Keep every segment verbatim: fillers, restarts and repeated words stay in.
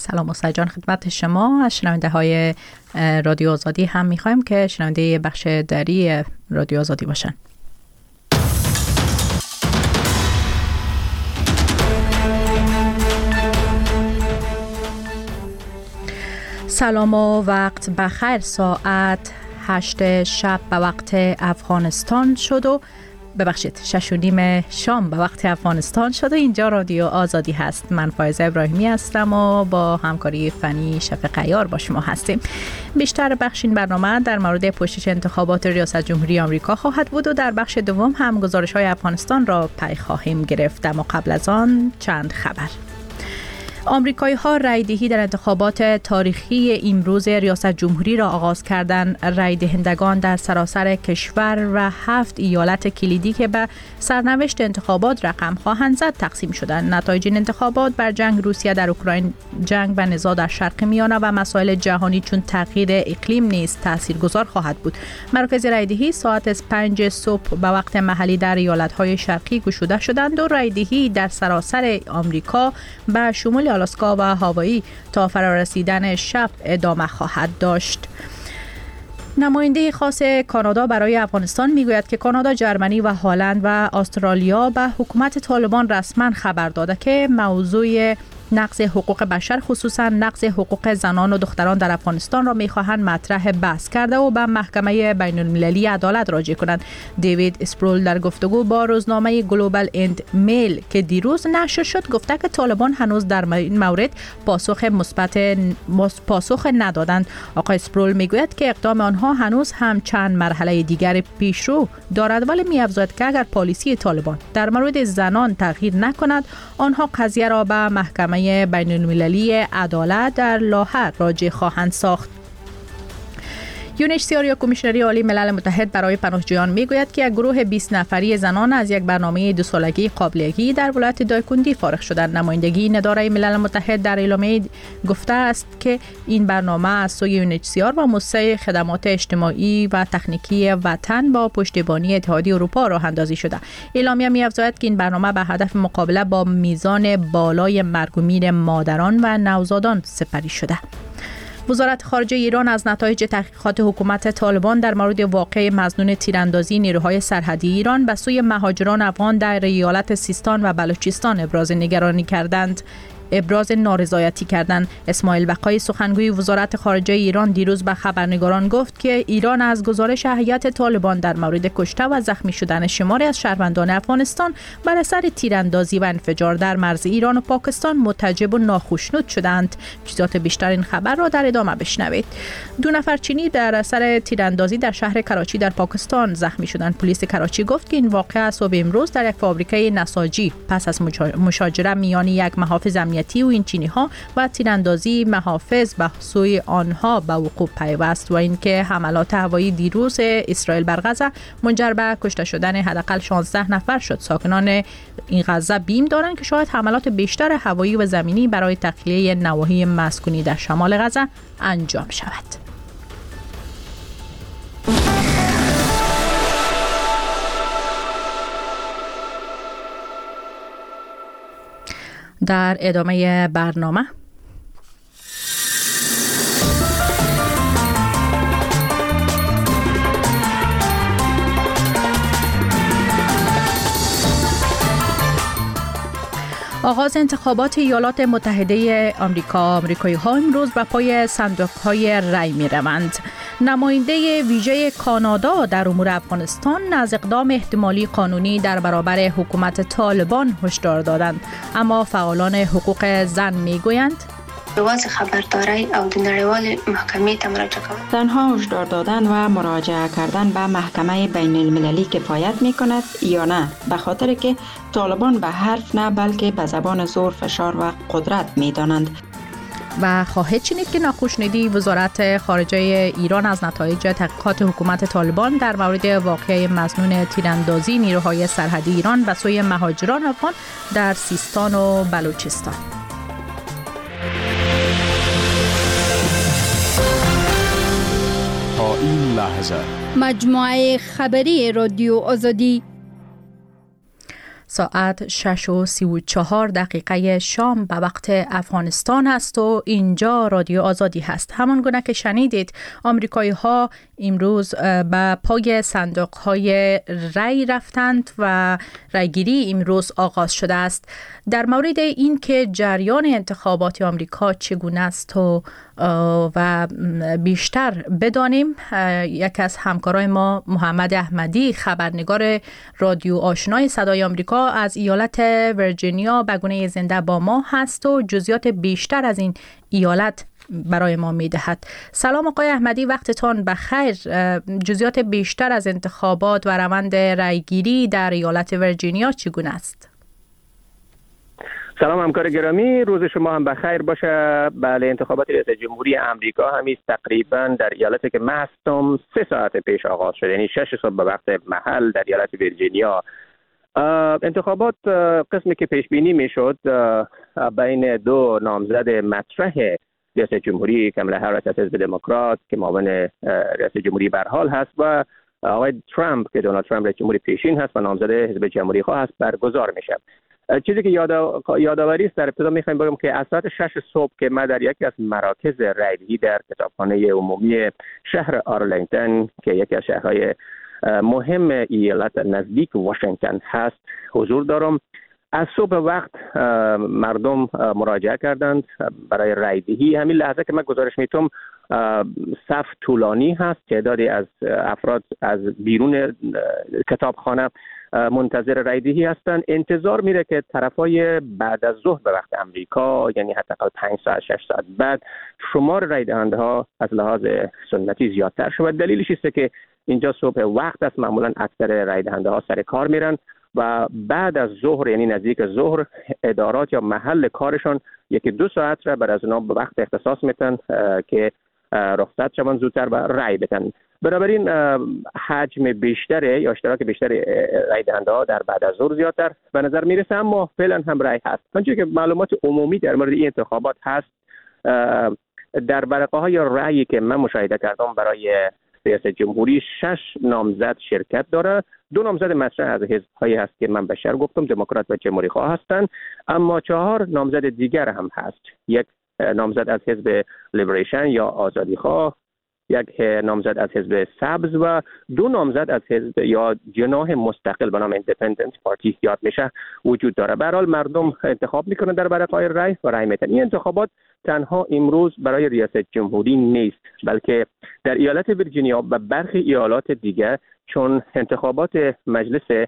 سلام مستجان خدمت شما. از شنونده های رادیو آزادی هم میخوایم که شنونده بخش دری رادیو آزادی باشن. سلام و وقت بخیر. ساعت هشت شب به وقت افغانستان شد و ببخشید شش و نیم شام به وقت افغانستان شد و اینجا رادیو آزادی هست. من فایزه ابراهیمی هستم و با همکاری فنی شفیق عیار با شما هستیم. بیشتر بخش این برنامه در مورد پوشش انتخابات ریاست جمهوری آمریکا خواهد بود و در بخش دوم هم گزارش های افغانستان را پی خواهیم گرفت. اما قبل از آن چند خبر. آمریکایی ها رای دهی در انتخابات تاریخی امروز ریاست جمهوری را آغاز کردند. رای دهندگان در سراسر کشور و هفت ایالت کلیدی که به سرنوشت انتخابات رقم خواهند زد تقسیم شدند. نتایج این انتخابات بر جنگ روسیه در اوکراین، جنگ و نزاع در شرق میانه و مسائل جهانی چون تغییر اقلیم نیز تاثیرگذار خواهد بود. مراکز رای دهی ساعت پنج صبح به وقت محلی در ایالت های شرقی گشوده شدند و رای دهی در سراسر آمریکا به شمول آلاسکا و هاوایی تا فرارسیدن شب ادامه خواهد داشت. نماینده خاص کانادا برای افغانستان میگوید که کانادا، ژرمنی و هلند و استرالیا به حکومت طالبان رسما خبر داده که موضوع نقض حقوق بشر، خصوصا نقض حقوق زنان و دختران در افغانستان را میخواهند مطرح بحث کرده و به محکمه بین المللی عدالت راجع کنند. دیوید اسپرول در گفتگو با روزنامه گلوبال اند میل که دیروز نشر شد گفته که طالبان هنوز در این مورد پاسخ مثبت پاسخ ندادند. آقای اسپرول میگوید که اقدام آنها هنوز هم چند مرحله دیگر پیشرو دارد، ولی می‌افزاید که اگر پالیسی طالبان در مورد زنان تغییر نکند آنها قضیه را به محکمه بین المللی عدالت در لاهه راجع خواهند ساخت. یونچ سی آر یا کمیشنری عالی ملل متحد برای پناهجویان میگوید که یک گروه بیست نفری زنان از یک برنامه دو سالگی قابلیگی در ولایت دایکندی فارغ شدند. نمایندگی اداره ملل متحد در اعلامیه گفته است که این برنامه از سوی یونچ سی آر و موسسه خدمات اجتماعی و تکنیکی وطن با پشتیبانی اتحادیه اروپا راه اندازی شده. اعلامیه می‌افزاید که این برنامه به هدف مقابله با میزان بالای مرگ و میر مادران و نوزادان سپری شده. وزارت خارجه ایران از نتایج تحقیقات حکومت طالبان در مورد واقعه مظنون تیراندازی نیروهای سرحدی ایران به سوی مهاجران افغان در ایالت سیستان و بلوچستان ابراز نگرانی کردند. ابراز نارضایتی کردند. اسماعیل بقایی سخنگوی وزارت خارجه ایران دیروز به خبرنگاران گفت که ایران از گزارش هیئت طالبان در مورد کشته و زخمی شدن شماری از شهروندان افغانستان بر اثر تیراندازی و انفجار در مرز ایران و پاکستان متعجب و ناخوشنود شدند. جزئیات بیشتر این خبر را در ادامه بشنوید. دو نفر چینی در اثر تیراندازی در شهر کراچی در پاکستان زخمی شدند. پلیس کراچی گفت که این واقعه صبح امروز در یک فابریکه نساجی پس از مشاجره میان یک محافظ امنیتی و این چینی ها و تیراندازی محافظ به سوی آنها به وقوع پیوست و اینکه حملات هوایی دیروز اسرائیل بر غزه منجر به کشته شدن حداقل شانزده نفر شد. ساکنان این غزه بیم دارند که شاید حملات بیشتر هوایی و زمینی برای تخلیه نواحی مسکونی در شمال غزه انجام شود. در ادامه برنامه آغاز انتخابات ایالات متحده آمریکا. آمریکایی ها امروز به پای صندوق های رای می روند. نماینده ویژه کانادا در امور افغانستان از اقدام احتمالی قانونی در برابر حکومت طالبان هشدار دادند، اما فعالان حقوق زن می گویند یوازې خبرداری او د نړیوال محکمې ته مراجعه کول. تنها هشدار دادن و مراجعه کردن به محکمه بین المللی کفایت می کند یا نه، به خاطر که طالبان به حرف نه بلکه به زبان زور، فشار و قدرت می دانند. و خواهید شنید که ناخوشنودی وزارت خارجه ایران از نتایج تحقیقات حکومت طالبان در مورد واقعه مظنون تیراندازی نیروهای سرحدی ایران به سوی مهاجران افغان در سیستان و بلوچستان. تا این لحظه مجموعه خبری رادیو آزادی. ساعت شش و سی و چهار دقیقه شام به وقت افغانستان است و اینجا رادیو آزادی هست. همان گونه که شنیدید آمریکایی ها امروز به پای صندوق های رای رفتند و رایگیری امروز آغاز شده است. در مورد این که جریان انتخابات آمریکا چگونه است و و بیشتر بدانیم، یکی از همکارای ما محمد احمدی خبرنگار رادیو آشنای صدای آمریکا از ایالت ویرجینیا به گونه زنده با ما هست و جزئیات بیشتر از این ایالت برای ما میدهد. سلام آقای احمدی، وقتتان بخیر. جزئیات بیشتر از انتخابات و روند رایگیری در ایالت ویرجینیا چگونه است؟ سلام همکار گرامی، روز شما هم بخیر باشه. بله، انتخابات ریاست جمهوری امریکا همیست تقریبا در ایالتی که من هستم سه ساعت پیش آغاز شد، یعنی شش صبح به وقت محل در ایالت ویرجینیا. انتخابات قسمی که پیش بینی می شد بین دو نامزد مطرح ریاست جمهوری، کامالا هریس از حزب دموکرات که معاون ریاست جمهوری به هر حال هست و آقای ترامپ که دونالد ترامپ رئیس جمهوری پیشین هست و نامزد حزب جمهوری خواه هست برگزار میشه. چیزی که یاد یادآوری است در ابتدا میخوایم بگم که از ساعت شش صبح که من در یکی از مراکز رایدهی در کتابخانه عمومی شهر آرلینگتن که یکی از شهرهای مهم ایالت نزدیک واشنگتن هست حضور دارم، از صبح وقت مردم مراجعه کردند برای رایدهی. همین لحظه که من گزارش میتونم صف طولانی هست، تعدادی از افراد از بیرون کتابخانه منتظر رایدهی هستند. انتظار میره که طرفای بعد از ظهر به وقت امریکا، یعنی حداقل پنج ساعت شش ساعت بعد، شمار رای دهنده ها از لحاظ سنتی زیادتر شود. دلیلش است که اینجا صبح وقت است، معمولا اکثر رای دهنده ها سر کار میرن و بعد از ظهر، یعنی نزدیک ظهر، ادارات یا محل کارشان یکی دو ساعت را بر از اونا به وقت اختصاص میتن که رخصت شوند زودتر و رای بدن. بنابراین حجم بیشتری یا اشتراک بیشتری رای دهنده ها در بعد از ظهر زیادتر به نظر میرسه، اما فعلا هم رای هست. آنچه که معلومات عمومی در مورد این انتخابات هست، در ورقه های رای که من مشاهده کردم برای ریاست جمهوری شش نامزد شرکت داره. دو نامزد مطرح از حزب‌هایی هست که من بشر گفتم، دموکرات و جمهوری خواه هستند، اما چهار نامزد دیگر هم هست. یک نامزد از حزب لیبریشن یا آزادی خواه، یک نامزد از حزب سبز و دو نامزد از حزب یا جناح مستقل به نام ایندیپندنت پارتی یاد میشه وجود داره. به هر حال مردم انتخاب میکنن در ورقه‌های رای و رای میدن. این انتخابات تنها امروز برای ریاست جمهوری نیست، بلکه در ایالت ویرجینیا و برخی ایالات دیگه، چون انتخابات مجلس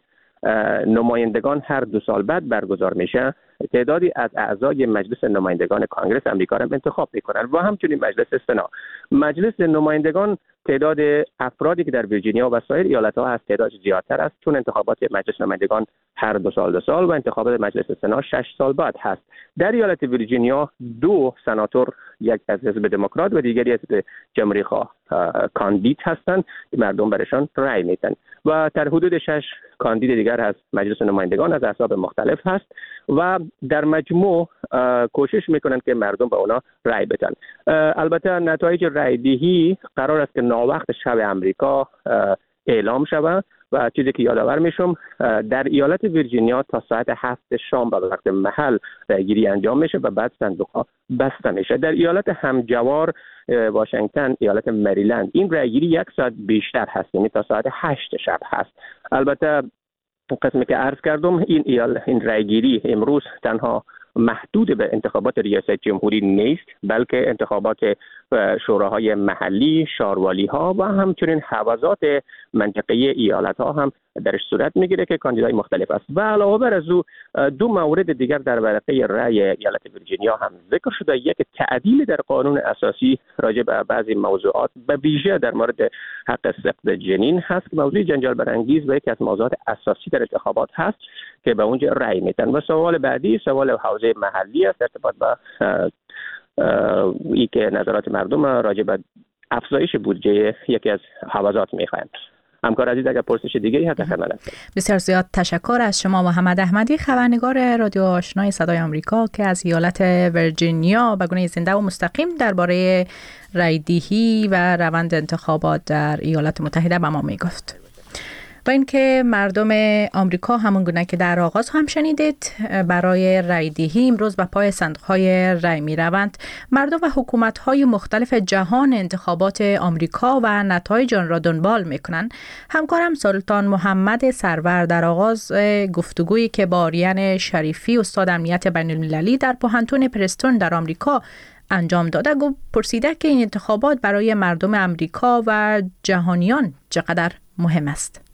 نمایندگان هر دو سال بعد برگزار میشه، تعدادی از اعضای مجلس نمایندگان کانگرس امریکا را انتخاب میکنن و همچنین مجلس سنا. مجلس نمایندگان تعداد افرادی که در ویرجینیا و سایر ایالت‌ها هست تعداد زیادتر است، چون انتخابات مجلس نمایندگان هر دو سال دو سال و انتخابات مجلس سنا شش سال بعد هست. در ایالت ویرجینیا دو سناتور، یک از حزب دموکرات و دیگری از حزب جمهوری خواه کاندید هستند، مردم برشان رأی میدن و در حدود شش کاندید دیگر از مجلس نمایندگان از احزاب مختلف هست و در مجموع کوشش میکنند که مردم به اونا رأی بدن. البته نتایج رأیدهی قرار است که ناوقت شب امریکا اعلام شود و چیزی که یادآور میشم در ایالت ویرجینیا تا ساعت هفت شام به وقت محل رأیگیری انجام میشه و بعد صندوق‌ها بسته میشه. در ایالت همجوار واشنگتن، ایالت مریلند، این رأیگیری یک ساعت بیشتر هست، یعنی تا ساعت هشت شب هست. البته قسمی که عرض کردم، این ایال این رأیگیری امروز تنها محدود به انتخابات ریاست جمهوری نیست، بلکه انتخابات شوراهای محلی، شاروالی ها و همچنین حوزات منطقه‌ای ایالت ها هم درش صورت میگیره که کاندیدای مختلف است. و علاوه بر از او دو مورد دیگر در ورقه رأی ایالت ویرجینیا هم ذکر شده. یک تعدیل در قانون اساسی راجع به بعضی موضوعات به ویژه در مورد حق سقط جنین هست که موضوع جنجال برانگیز و یکی از موضوعات اساسی در انتخابات هست که به اونجا رأی میدن. و سوال بعدی سوال حوزه محلی است ارتباط با ای که نظرات مردم راجع به افزایش بودجه یکی از حوزات میخواهند. همکار عزیز اگر پرسش دیگری هست خدمت هستم. بسیار زیاد تشکر از شما محمد احمدی، خبرنگار رادیو آشنای صدای آمریکا که از ایالت ویرجینیا به گونه زنده و مستقیم درباره رایدهی و روند انتخابات در ایالات متحده به ما میگفت. و اینکه مردم آمریکا همون گونه که در آغاز هم شنیدید برای رای دهی امروز به پای صندوق‌های رای می‌روند. مردم و حکومت‌های مختلف جهان انتخابات آمریکا و نتایج آن را دنبال می‌کنند. همکارم سلطان محمد سرور در آغاز گفتگویی که با آریان شریفی استاد امنیت بین‌المللی در پوهنتون پرستون در آمریکا انجام داده گفت پرسیده که این انتخابات برای مردم آمریکا و جهانیان چقدر مهم است.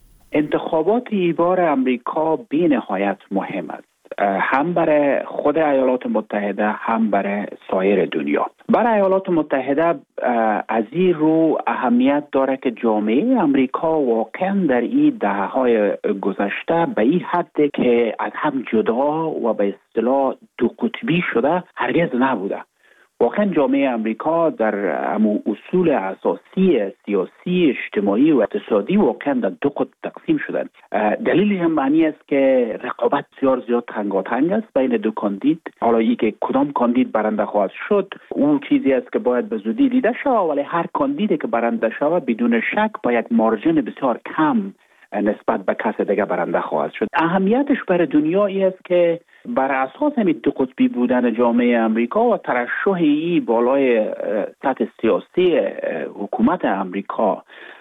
انتخابات این بار آمریکا بی نهایت مهم است، هم برای خود ایالات متحده هم برای سایر دنیا. برای ایالات متحده از این رو اهمیت داره که جامعه آمریکا واقعا در این دهه‌های گذشته به این حد که از هم جدا و به اصطلاح دو قطبی شده هرگز نبوده. واقعا جامعه آمریکا در امو اصول اساسی سیاسی، اجتماعی و اقتصادی واقعا در دو قطب تقسیم شدن. دلیل هم معنی است که رقابت بسیار زیاد تنگاتنگ است بین دو کاندید. حالا ای که کدام کاندید برنده خواهد شد اون چیزی است که باید به زودی دیده شود، ولی هر کاندیدی که برنده شود بدون شک با یک مارجین بسیار کم نسبت به کس دیگه برنده خواهد شد. اهمیتش برای دنیا ای است که بر اساس همین دو قطبی بودن جامعه آمریکا و ترشح ای بالای سطح سیاسی حکومت آمریکا،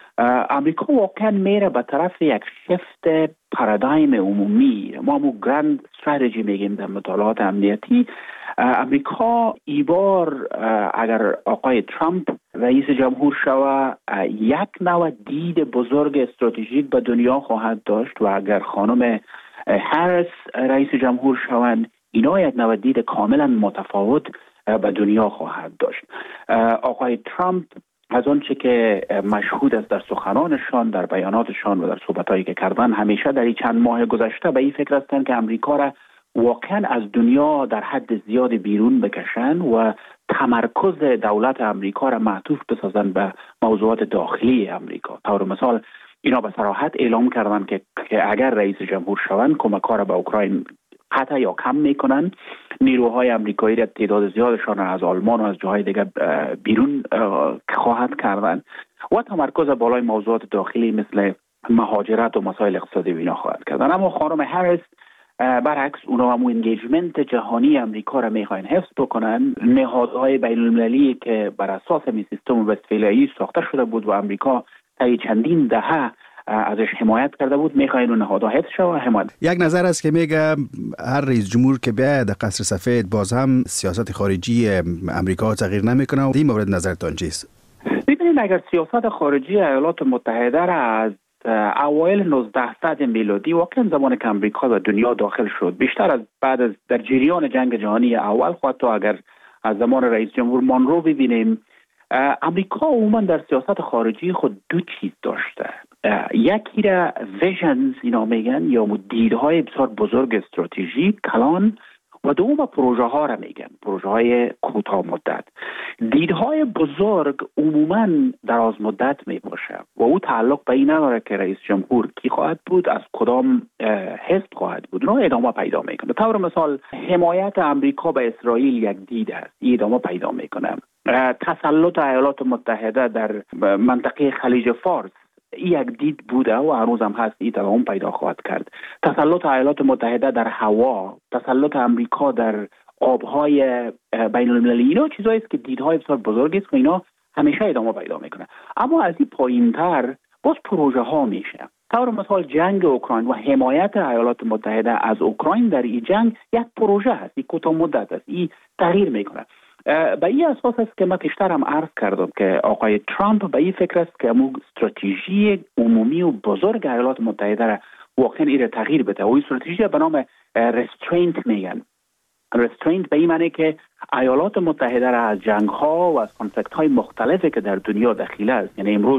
آمریکا واقعا میره به طرف یک شفت پارادایم عمومی. ما همون گراند استراتژی میگیم در مطالعات امنیتی. آمریکا ای بار اگر آقای ترامپ رئیس جمهور شود یک نوع دید بزرگ استراتژیک به دنیا خواهد داشت و اگر خانم هریس رئیس جمهور شوند اینا یک نوع دید کاملا متفاوت به دنیا خواهد داشت. آقای ترامپ از آنچه که مشهود است در سخنانشان، در بیاناتشان و در صحبتایی که کردن، همیشه در این چند ماه گذشته به این فکر هستند که آمریکا را واقعا از دنیا در حد زیاد بیرون بکشن و تمرکز دولت آمریکا را معطوف بسازن به موضوعات داخلی آمریکا. طور مثال اینا به صراحت اعلام کردن که, که اگر رئیس جمهور شوند کمک‌ها را به اوکراین قطع یا کم میکنن، نیروهای آمریکایی را تعداد زیادشان از آلمان و از جاهای دیگه بیرون خواهد کردن و تمرکز بالای موضوعات داخلی مثل مهاجرت و مسائل اقتصادی اینا خواهد کردن. اما خانم هریس برعکس اونا هم انگیجمنت جهانی آمریکا را میخواین حفظ بکنن. نهادهای بین المللی که بر اساس می سیستم وستفالیایی ساخته شده بود و آمریکا تا چندین دهه ازش حمایت کرده بود میخواین اون نهادها حفظ شود. حمایت یک نظر است که میگه هر رئیس جمهور که بیاید قصر سفید باز هم سیاست خارجی آمریکا تغییر نمیکنه. و این مورد نظرتان چیست؟ ببینید اگر سیاست خارجی ایالات متحده را از اوایل نوزدهصد میلادی واقعا زمان که آمریکا به دنیا داخل شد بیشتر از بعد از در جریان جنگ جهانی اول خود تا اگر از زمان رئیس جمهور مانرو ببینیم، آمریکا عموما در سیاست خارجی خود دو چیز داشته. یکی را ویژنز اینا میگن یا دیدهای بسیار بزرگ استراتژیک کلان و دوم پروژه ها را میگن پروژه های کوتاه مدت. دیدهای بزرگ عموما دراز مدت میباشه و او تعلق به این نداره که رئیس جمهور کی خواهد بود، از کدام حزب خواهد بود، اونها ادامه پیدا میکنه. طور مثال حمایت امریکا به اسرائیل یک دید است، این ادامه پیدا میکنه. تسلط ایالات متحده در منطقه خلیج فارس یک دید بوده و هنوز هم هست، این دوام پیدا خواهد کرد. تسلط ایالات متحده در هوا، تسلط امریکا در آبهای بین المللی، اینا چیزایی است که دیدهای بسیار بزرگی است و اینا همیشه ادامه پیدا میکنه. اما از این پایینتر باز پروژه ها میشه. طور مثال جنگ اوکراین و حمایت ایالات متحده از اوکراین در این جنگ یک پروژه هست، این کوتاه مدت است، این تغییر میکنه. به این اساس است که من پیشتر هم عرض کردم که آقای ترامپ به این فکر است که امو استراتژی عمومی و بزرگ ایالات متحده را واقعا ایره تغییر بده و این استراتژی به نام رسترینت میگن. رسترینت به این معنی که ایالات متحده را از جنگ ها و از کانفلیکت های مختلفی که در دنیا دخیل است، یعنی امروز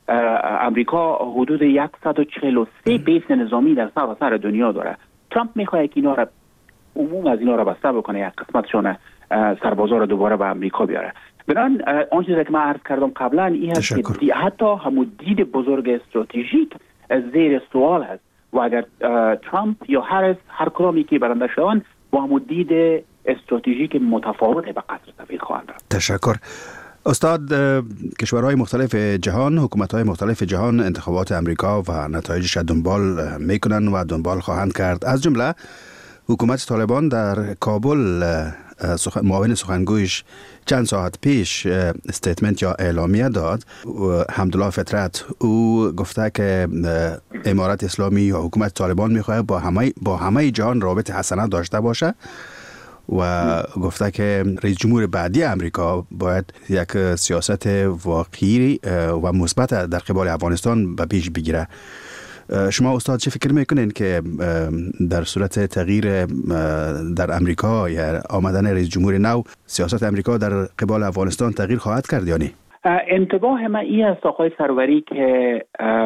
امریکا حدود صد و چهل و سه بیس نظامی در سراسر دنیا داره. ترامپ میخواد که اینا را عموم از اینا را بسته بکنه، یک قسمتشون سربازا را دوباره به امریکا بیاره. بنابراین آن چیزی که من عرض کردم قبلا این هست که حتی همون دید بزرگ استراتژیک زیر سوال هست و اگر ترامپ یا هریس هر کدامی که برنده شوند با همون دید استراتژیک متفاوت به قصر سفید خواهند رفت. تشکر. استاد، کشورهای مختلف جهان، حکومت‌های مختلف جهان انتخابات امریکا و نتایجش دنبال میکنن و دنبال خواهند کرد. از جمله حکومت طالبان در کابل سخ... معاون سخنگویش چند ساعت پیش استیتمنت یا اعلامیه داد. حمدالله فطرت او گفته که امارت اسلامی یا حکومت طالبان میخواد با همه با همه جهان رابط حسنه داشته باشه و گفته که رئیس جمهور بعدی امریکا باید یک سیاست واقعی و مثبت در قبال افغانستان به پیش بگیره. شما استاد چه فکر میکنین که در صورت تغییر در امریکا یا آمدن رئیس جمهور نو سیاست امریکا در قبال افغانستان تغییر خواهد کرد یا نه؟ انتباه من این است آقای سروری که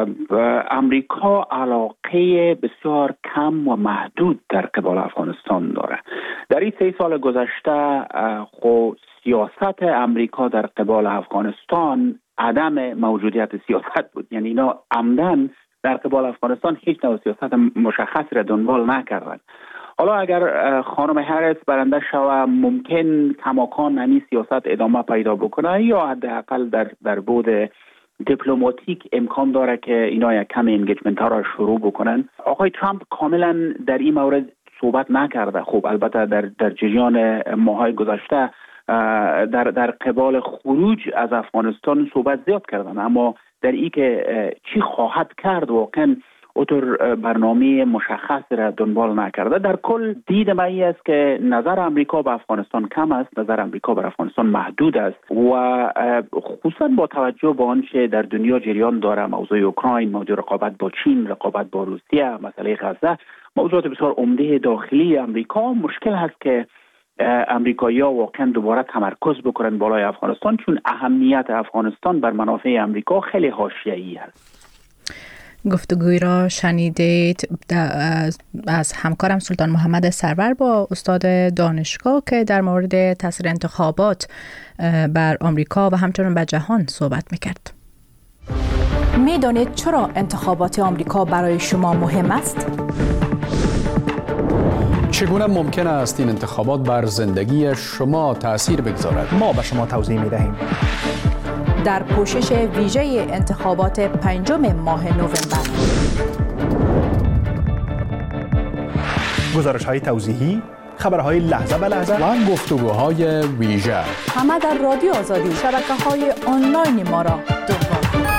امریکا علاقه بسیار کم و محدود در قبال افغانستان داره. در این سه سال گذشته خو سیاست امریکا در قبال افغانستان عدم موجودیت سیاست بود، یعنی اینا عمدن در قبال افغانستان هیچ نوع سیاست مشخص را دنبال نکردند. حالا اگر خانم هریس برنده شوه ممکن کماکان همین سیاست ادامه پیدا بکنه یا حداقل در در بود دیپلماتیک امکان داره که اینا یک کم انگیجمنت ها را شروع بکنن. آقای ترامپ کاملا در این مورد صحبت نکرده. خب البته در در جریان ماهای گذشته در در قبال خروج از افغانستان صحبت زیاد کردن، اما در این که چی خواهد کرد واقعا اوتر برنامه مشخص را دنبال نکرده. در کل دید من این است که نظر امریکا به افغانستان کم است، نظر امریکا به افغانستان محدود است و خصوصا با توجه به آنچه در دنیا جریان داره، موضوع اوکراین، موضوع رقابت با چین، رقابت با روسیه، مسئله غزه، موضوعات بسیار عمده داخلی امریکا، مشکل هست که امریکایی‌ها واقعا دوباره تمرکز بکنن بالای افغانستان، چون اهمیت افغانستان بر منافع امریکا خیلی حاشیه‌ای است. گفتگوی را شنیدید از همکارم سلطان محمد سرور با استاد دانشگاه که در مورد تاثیر انتخابات بر آمریکا و همچنین بر جهان صحبت می‌کرد. می‌دانید چرا انتخابات آمریکا برای شما مهم است؟ چگونه ممکن است این انتخابات بر زندگی شما تأثیر بگذارد؟ ما به شما توضیح می‌دهیم. در پوشش ویژه انتخابات پنجم ماه نوامبر، گزارش‌های توضیحی، خبرهای لحظه به لحظه و گفتگوهای ویژه، همه در رادیو آزادی. شبکه‌های آنلاین ما را دنبال کنید.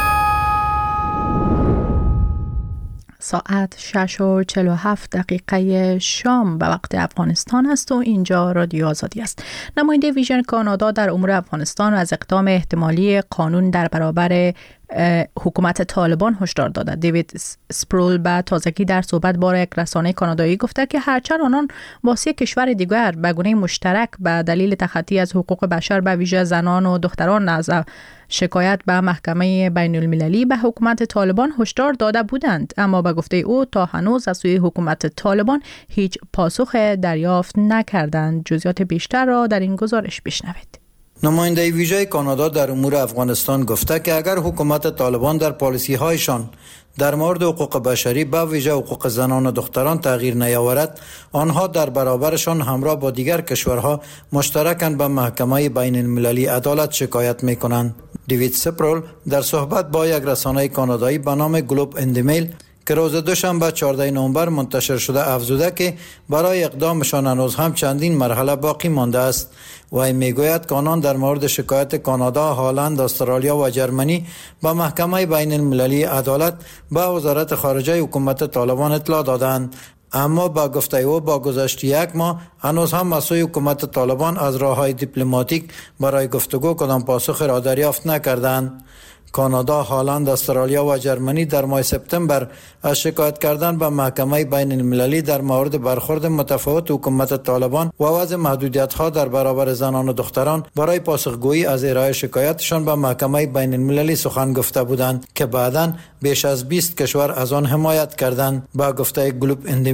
ساعت شش و چهل و هفت دقیقه شام به وقت افغانستان است و اینجا رادیو آزادی است. نماینده ویژن کانادا در امور افغانستان از اقدام احتمالی قانون در برابر حکومت طالبان هشدار داده. دیوید سپرول به تازگی در صحبت با یک رسانه کانادایی گفته که هرچند آنان با سه کشور دیگر به گونه مشترک به دلیل تخطی از حقوق بشر به ویژه زنان و دختران از شکایت به محکمه بین المللی به حکومت طالبان هشدار داده بودند، اما به گفته او تا هنوز از سوی حکومت طالبان هیچ پاسخ دریافت نکردند. جزئیات بیشتر را در این گزارش بشنوید. نماینده ویژه کانادا در امور افغانستان گفته که اگر حکومت طالبان در پالیسی هایشان در مورد حقوق بشری به ویژه حقوق زنان و دختران تغییر نیاورد، آنها در برابرشان همراه با دیگر کشورها مشترکاً به محکمه بین المللی عدالت شکایت می کنند. دیوید سپرول در صحبت با یک رسانه کانادایی به نام گلوب اندیمیل که روز دوشنبه چهاردهم نوامبر منتشر شده افزوده که برای اقدامشان هنوز هم چندین مرحله باقی مانده است و این میگوید که آنان در مورد شکایت کانادا، هلند، استرالیا و جرمنی به محکمه بین المللی عدالت به وزارت خارجه حکومت طالبان اطلاع دادند، اما با گفته او با گذشت یک ماه هنوز هم از سوی حکومت طالبان از راه‌های دیپلماتیک برای گفتگو کدام پاسخ را دریافت نکردند. کانادا، هلند، استرالیا و جرمنی در ماه سپتامبر از شکایت کردن به محکمه بین المللی در مورد برخورد متفاوت حکومت طالبان و وضع محدودیت‌ها در برابر زنان و دختران برای پاسخگویی از ارائه شکایتشان به محکمه بین المللی سخن گفته بودند که بعداً بیش از بیست کشور از آن حمایت کردند. با گفته گلوب اندیمیل،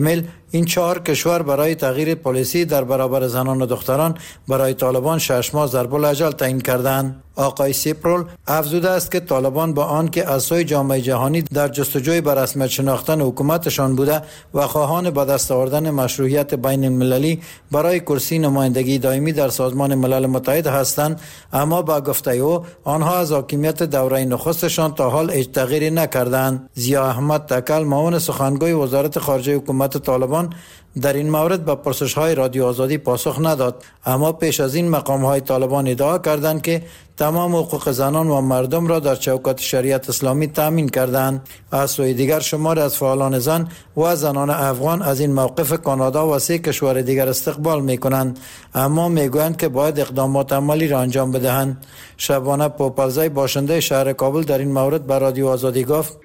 این چهار کشور برای تغییر پالیسی در برابر زنان و دختران برای طالبان شش ماه ضرب الاجل تعیین کردند. آقای سیپرول افزوده است که طالبان با آنکه از سوی جامعه جهانی در جستجوی بر رسمیت شناختن حکومتشان بوده و خواهان به دست آوردن مشروعیت بین المللی برای کرسی نمایندگی دائمی در سازمان ملل متحد هستند، اما با گفته او آنها از حاکمیت دوره نخستشان تا حال هیچ تغییری نکردند. ضیا احمد تکل معاون سخنگوی وزارت خارجه حکومت طالبان در این مورد به پرسش‌های رادیو آزادی پاسخ نداد، اما پیش از این مقام‌های طالبان ادعا کردند که تمام حقوق زنان و مردم را در چوکات شریعت اسلامی تامین کردند. از سوی دیگر شمار از فعالان زن و زنان افغان از این موقف کانادا و سه کشور دیگر استقبال می‌کنند، اما می‌گویند که باید اقدامات عملی را انجام بدهند. شبانه پوپلزی باشنده شهر کابل در این مورد به رادیو آزادی گفت: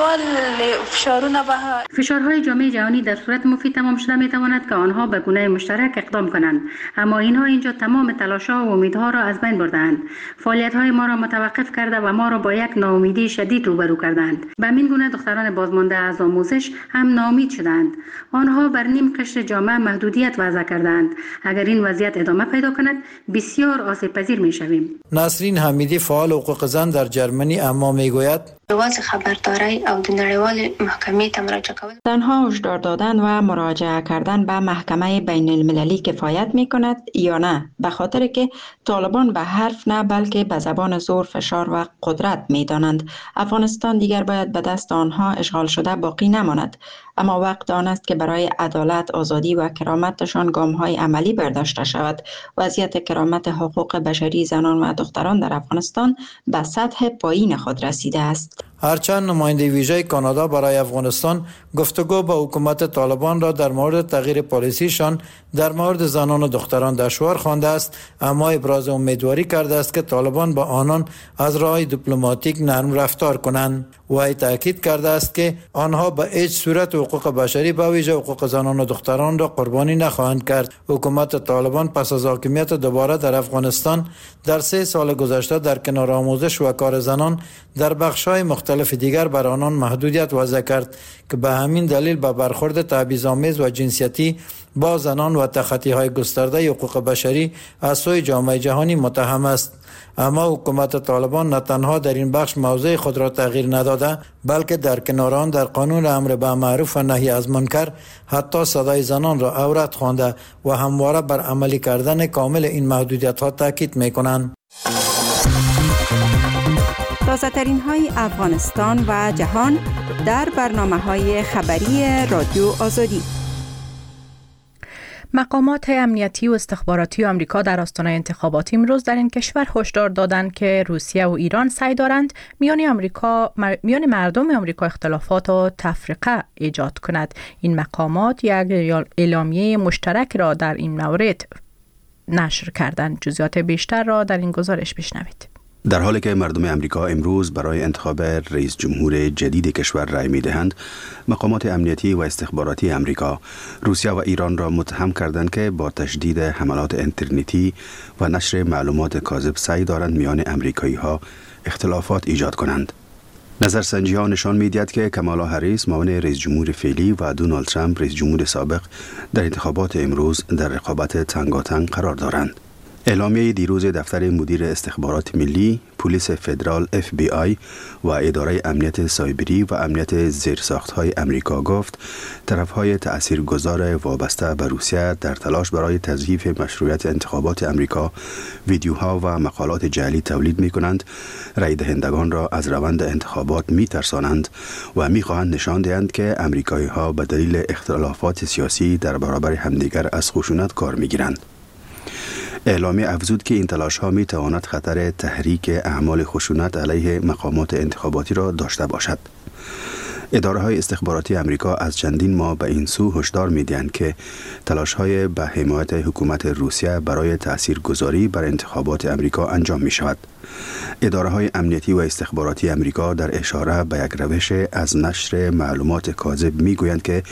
فشارهای جامعه جهانی در صورت مفید تمام شده می‌تواند که آنها به گونه مشترک اقدام کنند، اما اینها اینجا تمام تلاش‌ها و امیدها را از بین بردند. فعالیت‌های ما را متوقف کرده و ما را با یک ناامیدی شدید روبرو کردند. به همین گونه دختران بازمانده از آموزش هم ناامید شدند. آنها بر نیم قشر جامعه محدودیت وضع کردند. اگر این وضعیت ادامه پیدا کند بسیار آسیب پذیر می‌شویم. نسرین حمیدی فعال حقوق زن در جرمنی اما میگوید: واز خبرداری او د نړیوال محکمې ته مراجعه کول تنها هشدار دادن و مراجعه کردن به محکمه بین المللی کفایت می کند یا نه؟ به خاطر که طالبان به حرف نه بلکه به زبان زور، فشار و قدرت می دانند. افغانستان دیگر باید به دست آنها اشغال شده باقی نماند، اما وقت آن است که برای عدالت، آزادی و کرامتشان گام‌های عملی برداشته شود. وضعیت کرامت حقوق بشری زنان و دختران در افغانستان به سطح پایین خود رسیده است. هرچند نماینده ویژه کانادا برای افغانستان گفتگو با حکومت طالبان را در مورد تغییر پالیسیشان در مورد زنان و دختران دشوار خوانده است، اما ابراز امیدواری کرده است که طالبان با آنان از راه دیپلماتیک نرم رفتار کنند. و تاکید کرده است که آنها به هیچ صورت حقوق بشری به ویژه حقوق زنان و دختران را قربانی نخواهند کرد. حکومت طالبان پس از حاکمیت دوباره در افغانستان در سه سال گذشته در کنار آموزش و کار زنان در بخش‌های مختلف دیگر بر آنان محدودیت وضع کرد که به همین دلیل به برخورد تبعیض‌آمیز و جنسیتی با زنان و تخطی‌های گسترده حقوق بشری از سوی جامعه جهانی متهم است. اما حکومت طالبان نه تنها در این بخش موضع خود را تغییر نداده، بلکه در کنار آن در قانون امر به معروف و نهی از منکر حتی صدای زنان را عورت خوانده و همواره بر عملی کردن کامل این محدودیت‌ها تاکید می‌کنند. تازه ترین های افغانستان و جهان در برنامه های خبری رادیو آزادی. مقامات امنیتی و استخباراتی آمریکا در آستانه انتخابات امروز در این کشور هشدار دادند که روسیه و ایران سعی دارند میان آمریکا میان مردم آمریکا اختلافات و تفرقه ایجاد کند. این مقامات یک اعلامیه مشترک را در این مورد نشر کردند. جزئیات بیشتر را در این گزارش بشنوید. در حالی که مردم امریکا امروز برای انتخاب رئیس جمهور جدید کشور رای می‌دهند، مقامات امنیتی و استخباراتی امریکا روسیه و ایران را متهم کردند که با تشدید حملات اینترنتی و نشر معلومات کاذب سعی دارند میان امریکایی‌ها اختلافات ایجاد کنند. نظرسنجی‌ها نشان می‌دهد که کامالا هریس معاون رئیس جمهور فعلی و دونالد ترامپ رئیس جمهور سابق در انتخابات امروز در رقابت تنگاتنگ قرار دارند. اعلامیه دیروز دفتر مدیر استخبارات ملی، پلیس فدرال اف بی آی و اداره امنیت سایبری و امنیت زیرساخت‌های امریکا گفت طرف‌های تأثیرگذار وابسته به روسیه در تلاش برای تضعیف مشروعیت انتخابات امریکا ویدیوها و مقالات جعلی تولید می‌کنند، رای دهندگان را از روند انتخابات می‌ترسانند و می‌خواهند نشان دهند که امریکایی‌ها به دلیل اختلافات سیاسی در برابر همدیگر از خشونت کار می‌گیرند. اعلامیه افزود که این تلاش ها می تواند خطر تحریک اعمال خشونت علیه مقامات انتخاباتی را داشته باشد. اداره های استخباراتی امریکا از چندین ماه به این سو هشدار می دهند که تلاش های به حمایت حکومت روسیه برای تاثیرگذاری بر انتخابات امریکا انجام می شود. اداره های امنیتی و استخباراتی امریکا در اشاره به یک روش از نشر معلومات کاذب می گویند که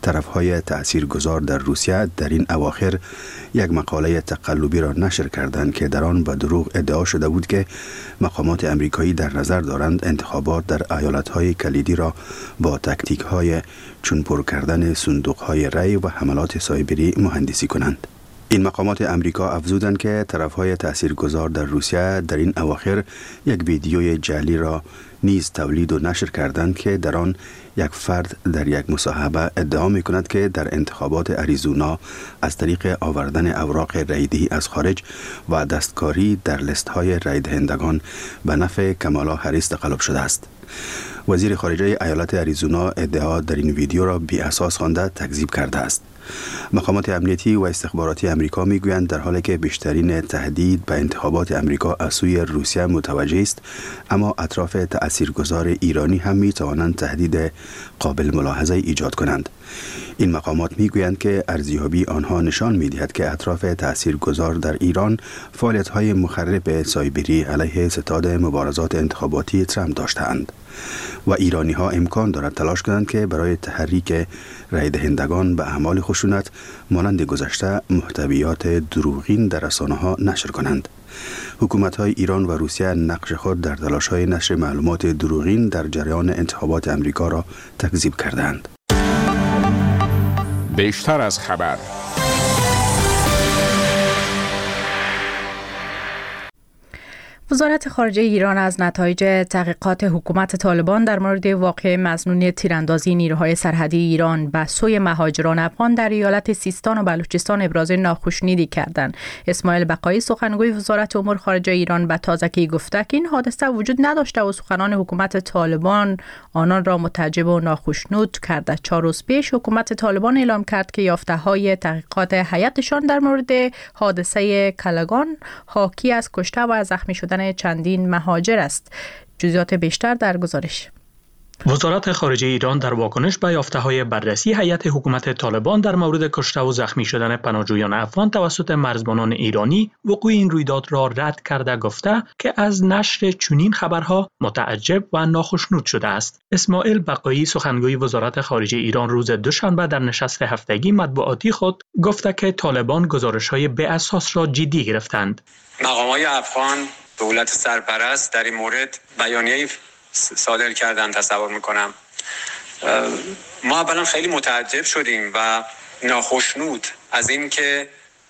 طرفهای تاثیرگذار در روسیه در این اواخر یک مقاله تقلبی را نشر کردند که در آن به دروغ ادعا شده بود که مقامات امریکایی در نظر دارند انتخابات در ایالت‌های کلیدی را با تاکتیک‌های چون پر کردن صندوق‌های رای و حملات سایبری مهندسی کنند. این مقامات امریکا افزودند که طرفهای تاثیرگذار در روسیه در این اواخر یک ویدیوی جعلی را نیز تولید و نشر کردند که در آن یک فرد در یک مصاحبه ادعا می کند که در انتخابات اریزونا از طریق آوردن اوراق رایدهی از خارج و دستکاری در لیست های رای دهندگان به نفع کمالا هریس تقلب شده است. وزیر خارجه ایالت اریزونا ادعا در این ویدیو را بی اساس خوانده تکذیب کرده است. مقامات امنیتی و استخباراتی امریکا میگویند در حالی که بیشترین تهدید به انتخابات امریکا از سوی روسیه متوجه است، اما اطراف تاثیرگذار ایرانی هم می توانند تهدید قابل ملاحظه ایجاد کنند. این مقامات میگویند که ارزیابی آنها نشان میدهد که اطراف تاثیرگذار در ایران فعالیت‌های مخرب سایبری علیه ستاد مبارزات انتخاباتی ترامپ داشته‌اند و ایرانی ها امکان دارد تلاش کنند که برای تحریک رای دهندگان به اعمال خشونت مانند گذشته محتویات دروغین در رسانه‌ها نشر کنند. حکومت‌های ایران و روسیه نقش خود در تلاش‌های نشر معلومات دروغین در جریان انتخابات امریکا را تکذیب کردند. بیشتر از خبر. وزارت خارجه ایران از نتایج تحقیقات حکومت طالبان در مورد واقعه مظنون تیراندازی نیروهای سرحدی ایران به سوی مهاجران افغان در ایالت سیستان و بلوچستان ابراز ناخوشنودی کردند. اسماعیل بقایی سخنگوی وزارت امور خارجه ایران به تازگی گفته که این حادثه وجود نداشته و سخنان حکومت طالبان آنان را متعجب و ناخوشنود کرده. چهار روز پیش حکومت طالبان اعلام کرد که یافته‌های تحقیقات هیئتشان در مورد حادثه کلگان حاکی از کشته و زخمی شدن چندین مهاجر است. جزئیات بیشتر در گزارش. وزارت خارجه ایران در واکنش به یافته‌های بررسی هیئت حکومت طالبان در مورد کشته و زخمی شدن پناهجویان افغان توسط مرزبانان ایرانی وقوع این رویداد را رد کرده گفته که از نشر چنین خبرها متعجب و ناخوشنود شده است. اسماعیل بقایی سخنگوی وزارت خارجه ایران روز دوشنبه در نشست هفتگی مطبوعاتی خود گفته که طالبان گزارش‌های بی‌اساس را جدی گرفتند. مقامات افغان دولت سرپرست در این مورد بیانیه‌ای صادر کردن تصور میکنم. ما اولا خیلی متعجب شدیم و ناخوشنود از این که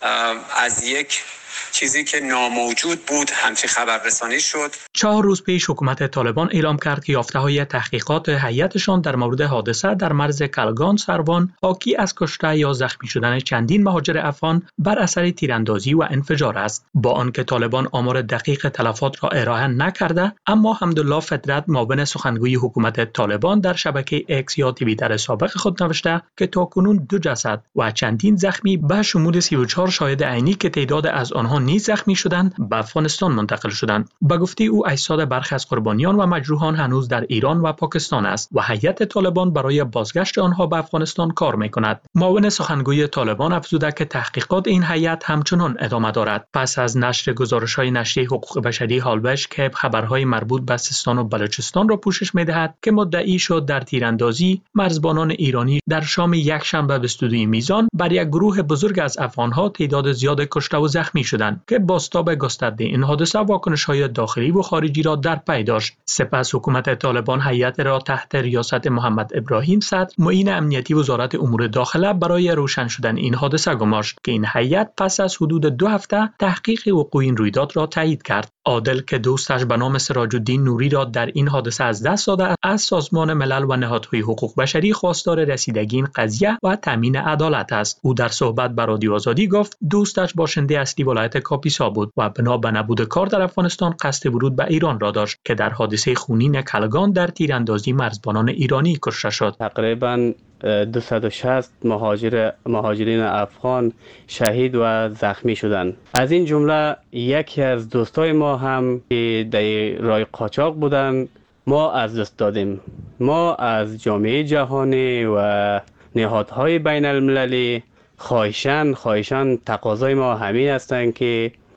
از یک چیزی که ناموجود بود همچین خبررسانی شد. چهار روز پیش حکومت طالبان اعلام کرد که یافته‌های تحقیقات هیئتشان در مورد حادثه در مرز کلگان سروان حاکی از کشته یا زخمی شدن چندین مهاجر افغان بر اثر تیراندازی و انفجار است. با آنکه طالبان آمار دقیق تلفات را ارائه نکرده، اما حمدالله فطرت معاون سخنگوی حکومت طالبان در شبکه اکس یا توییتر سابق خود نوشته که تاکنون دو جسد و چندین زخمی به شمول سی و چهار شاهد عینی که تعداد از آنها نیز زخمی شدند به افغانستان منتقل شدند. به گفته او اجساد برخی از قربانیان و مجروحان هنوز در ایران و پاکستان است و هیئت طالبان برای بازگشت آنها به افغانستان کار می‌کند. معاون سخنگوی طالبان افزوده که تحقیقات این هیئت همچنان ادامه دارد. پس از نشر گزارش‌های نشریه حقوق بشری هالبش که خبرهای مربوط به سیستان و بلوچستان را پوشش می‌دهد که مدعی شد در تیراندازی مرزبانان ایرانی در شام یک شنبه به استودیوی میزان بر یک گروه بزرگ از افغان‌ها تعداد زیاد کشته و زخمی شدند که بازتاب گسترده این حادثه واکنش‌های داخلی و خارجی را در پی داشت. سپس حکومت طالبان هیئت را تحت ریاست محمد ابراهیم صدر معین امنیتی وزارت امور داخله برای روشن شدن این حادثه گماشت که این هیئت پس از حدود دو هفته تحقیق وقوع این رویداد را تایید کرد. عادل که دوستش به نام سراج الدین نوری را در این حادثه از دست داده از سازمان ملل و نهادهای حقوق بشری خواستار رسیدگی این قضیه و تامین عدالت است. او در صحبت با رادیو آزادی گفت دوستش باشنده اصلی ولایت کاپیسا بود و بنا به نبود کار در افغانستان قصد ورود به ایران را داشت که در حادثه خونین کلگان در تیراندازی مرزبانان ایرانی کشته شد. تقریباً دویست و شصت مهاجر مهاجرین افغان شهید و زخمی شدند. از این جمله یکی از دوستای ما هم که در راه قاچاق بودند ما از دست دادیم. ما از جامعه جهانی و نهادهای بین المللی خواهشاً خواهشاً تقاضای ما همین هستند که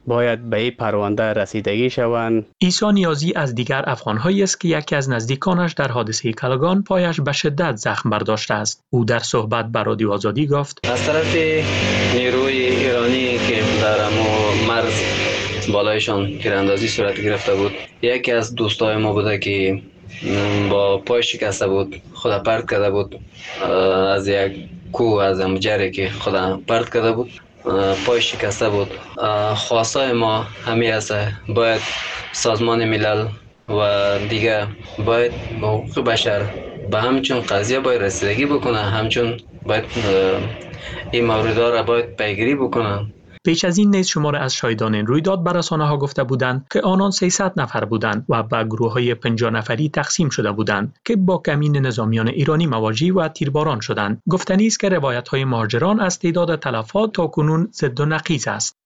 باید به این پرونده رسیدگی شوند. عیسی نیازی از دیگر افغان‌هایی است که یکی از نزدیکانش در حادثه کلگان پایش به شدت زخم برداشته است. او در صحبت با رادیو آزادی گفت: از طرف نیروی ایرانی که در مرز بالایشان تیراندازی صورت گرفته بود، یکی از دوستای ما بوده که با پای شکسته بود، خدا پرت کرده بود از یک کوه از مجری که خدا پرت کرده بود، پای شکسته بود. خواستای ما همین است، باید سازمان ملل و دیگه باید با حقوق بشر به همچون قضیه باید رسیدگی بکنه، همچون باید این موردها را باید پیگیری بکنن. پیش از این نیز شمار از شاهدان این رویداد به رسانه‌ها گفته بودند که آنان سیصد نفر بودند و به گروه‌های پنجاه نفری تقسیم شده بودند که با کمین نظامیان ایرانی مواجه و تیرباران شدند. گفتنی است که روایت‌های مهاجران از تعداد تلفات تا کنون ضد و نقیض است.